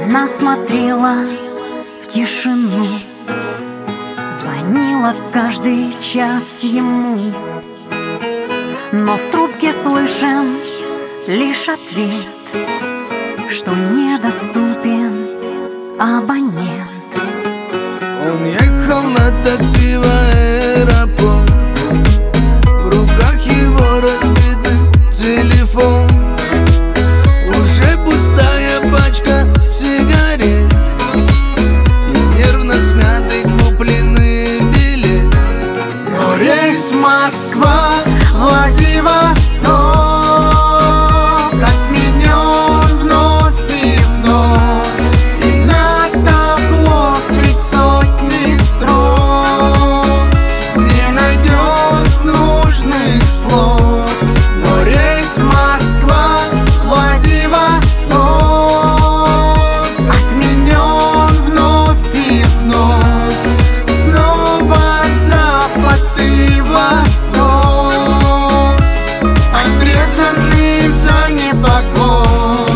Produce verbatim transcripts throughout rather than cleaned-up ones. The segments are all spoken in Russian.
Она смотрела в тишину, звонила каждый час ему, но в трубке слышен лишь ответ, что недоступен абонент. Он ехал на такси в аэропорт, в руках его разбитый телефон, уже пустая пачка сигарет и нервно смятый купленный билет. Но рейс Москва, Владивосток отменен вновь и вновь, и на табло средь сотни строк не найдет нужных слов. Но рейс Москва, Владивосток отменен вновь и вновь, снова запад и восток, отрезанный за непогоду.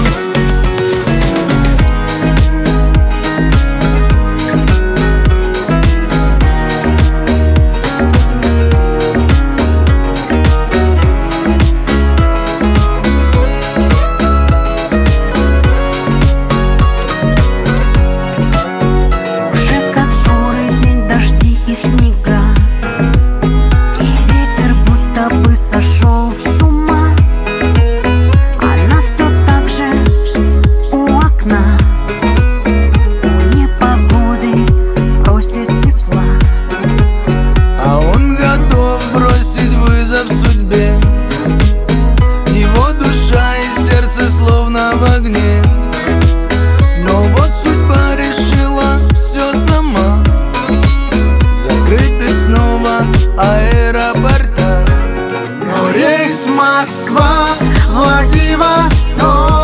Сошел с ума, она все так же у окна, у непогоды просит тепла, а он готов бросить вызов судьбе. Его душа и сердце словно в огне, но вот судьба решила все сама, закрыты снова аэропорта. Рейс Москва, Владивосток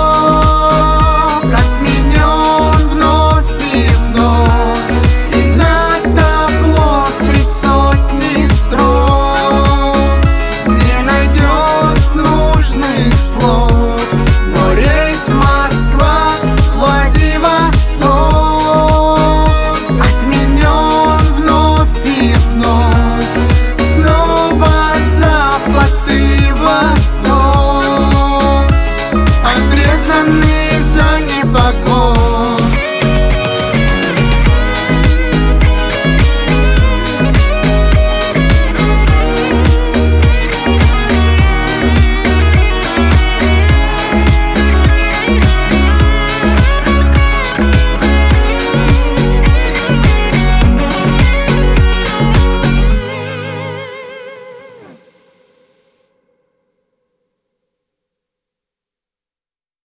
отменен вновь и вновь, и на табло средь сотни строк не найдет нужных слов. Но рейс Москва, Владивосток отменен вновь и вновь, снова запад и восток, отрезанный за непогоду.